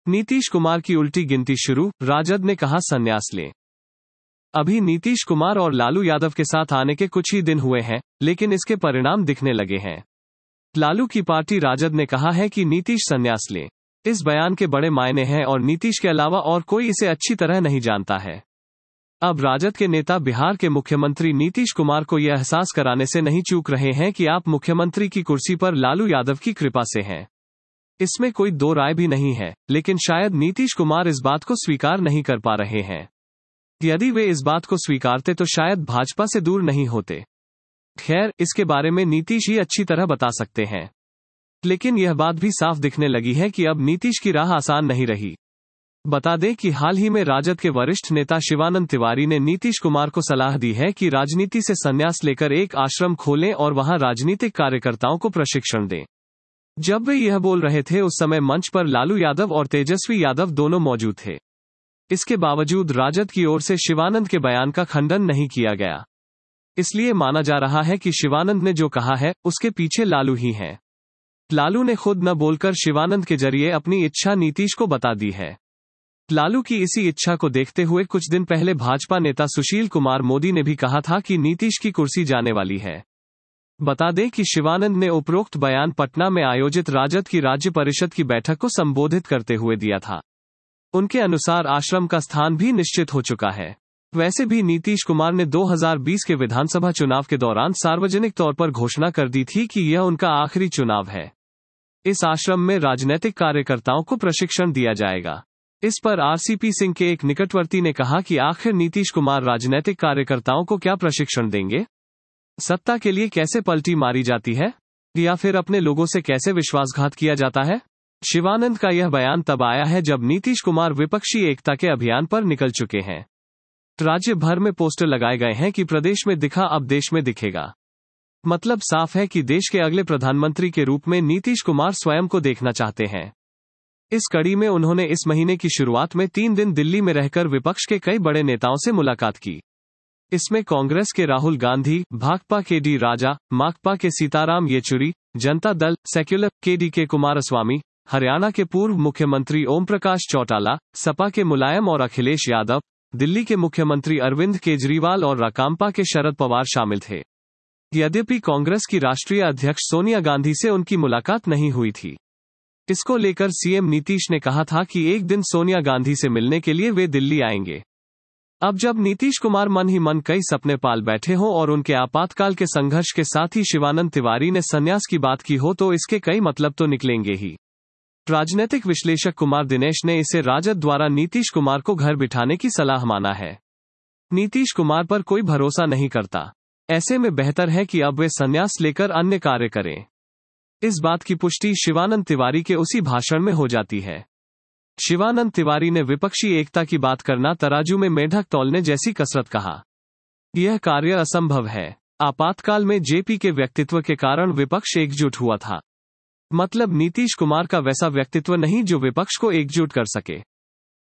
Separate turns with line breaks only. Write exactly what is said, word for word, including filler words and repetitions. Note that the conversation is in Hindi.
नीतीश कुमार की उल्टी गिनती शुरू, राजद ने कहा संन्यास लें। अभी नीतीश कुमार और लालू यादव के साथ आने के कुछ ही दिन हुए हैं, लेकिन इसके परिणाम दिखने लगे हैं। लालू की पार्टी राजद ने कहा है कि नीतीश संन्यास लें। इस बयान के बड़े मायने हैं और नीतीश के अलावा और कोई इसे अच्छी तरह नहीं जानता है। अब राजद के नेता बिहार के मुख्यमंत्री नीतीश कुमार को यह एहसास कराने से नहीं चूक रहे हैं कि आप मुख्यमंत्री की कुर्सी पर लालू यादव की कृपा से हैं। इसमें कोई दो राय भी नहीं है, लेकिन शायद नीतीश कुमार इस बात को स्वीकार नहीं कर पा रहे हैं। यदि वे इस बात को स्वीकारते तो शायद भाजपा से दूर नहीं होते। खैर, इसके बारे में नीतीश ही अच्छी तरह बता सकते हैं। लेकिन यह बात भी साफ दिखने लगी है कि अब नीतीश की राह आसान नहीं रही। बता दें कि हाल ही में राजद के वरिष्ठ नेता शिवानंद तिवारी ने नीतीश कुमार को सलाह दी है कि राजनीति से संन्यास लेकर एक आश्रम खोलें और वहां राजनीतिक कार्यकर्ताओं को प्रशिक्षण दें। जब वे यह बोल रहे थे उस समय मंच पर लालू यादव और तेजस्वी यादव दोनों मौजूद थे। इसके बावजूद राजद की ओर से शिवानंद के बयान का खंडन नहीं किया गया। इसलिए माना जा रहा है कि शिवानंद ने जो कहा है उसके पीछे लालू ही हैं। लालू ने खुद न बोलकर शिवानंद के जरिए अपनी इच्छा नीतीश को बता दी है। लालू की इसी इच्छा को देखते हुए कुछ दिन पहले भाजपा नेता सुशील कुमार मोदी ने भी कहा था कि नीतीश की कुर्सी जाने वाली है। बता दें कि शिवानंद ने उपरोक्त बयान पटना में आयोजित राजद की राज्य परिषद की बैठक को संबोधित करते हुए दिया था। उनके अनुसार आश्रम का स्थान भी निश्चित हो चुका है। वैसे भी नीतीश कुमार ने दो हज़ार बीस के विधानसभा चुनाव के दौरान सार्वजनिक तौर पर घोषणा कर दी थी कि यह उनका आखिरी चुनाव है। इस आश्रम में राजनीतिक कार्यकर्ताओं को प्रशिक्षण दिया जाएगा। इस पर आरसीपी सिंह के एक निकटवर्ती ने कहा कि आखिर नीतीश कुमार राजनीतिक कार्यकर्ताओं को क्या प्रशिक्षण देंगे? सत्ता के लिए कैसे पलटी मारी जाती है, या फिर अपने लोगों से कैसे विश्वासघात किया जाता है? शिवानंद का यह बयान तब आया है जब नीतीश कुमार विपक्षी एकता के अभियान पर निकल चुके हैं। राज्य भर में पोस्टर लगाए गए हैं कि प्रदेश में दिखा अब देश में दिखेगा। मतलब साफ है कि देश के अगले प्रधानमंत्री के रूप में नीतीश कुमार स्वयं को देखना चाहते हैं। इस कड़ी में उन्होंने इस महीने की शुरुआत में तीन दिन दिल्ली में रहकर विपक्ष के कई बड़े नेताओं से मुलाकात की। इसमें कांग्रेस के राहुल गांधी, भाकपा के डी राजा, माकपा के सीताराम येचुरी, जनता दल, सेक्युलर के डी के कुमारस्वामी, हरियाणा के पूर्व मुख्यमंत्री ओम प्रकाश चौटाला, सपा के मुलायम और अखिलेश यादव, दिल्ली के मुख्यमंत्री अरविंद केजरीवाल और राकांपा के शरद पवार शामिल थे। यद्यपि कांग्रेस की राष्ट्रीय अध्यक्ष सोनिया गांधी से उनकी मुलाकात नहीं हुई थी। इसको लेकर सीएम नीतीश ने कहा था कि एक दिन सोनिया गांधी से मिलने के लिए वे दिल्ली आएंगे। अब जब नीतीश कुमार मन ही मन कई सपने पाल बैठे हों और उनके आपातकाल के संघर्ष के साथ ही शिवानंद तिवारी ने संन्यास की बात की हो तो इसके कई मतलब तो निकलेंगे ही। राजनीतिक विश्लेषक कुमार दिनेश ने इसे राजद द्वारा नीतीश कुमार को घर बिठाने की सलाह माना है। नीतीश कुमार पर कोई भरोसा नहीं करता। ऐसे में बेहतर है कि अब वे संन्यास लेकर अन्य कार्य करें। इस बात की पुष्टि शिवानंद तिवारी के उसी भाषण में हो जाती है। शिवानंद तिवारी ने विपक्षी एकता की बात करना तराजू में मेढक तौलने जैसी कसरत कहा। यह कार्य असंभव है। आपातकाल में जेपी के व्यक्तित्व के कारण विपक्ष एकजुट हुआ था। मतलब नीतीश कुमार का वैसा व्यक्तित्व नहीं जो विपक्ष को एकजुट कर सके।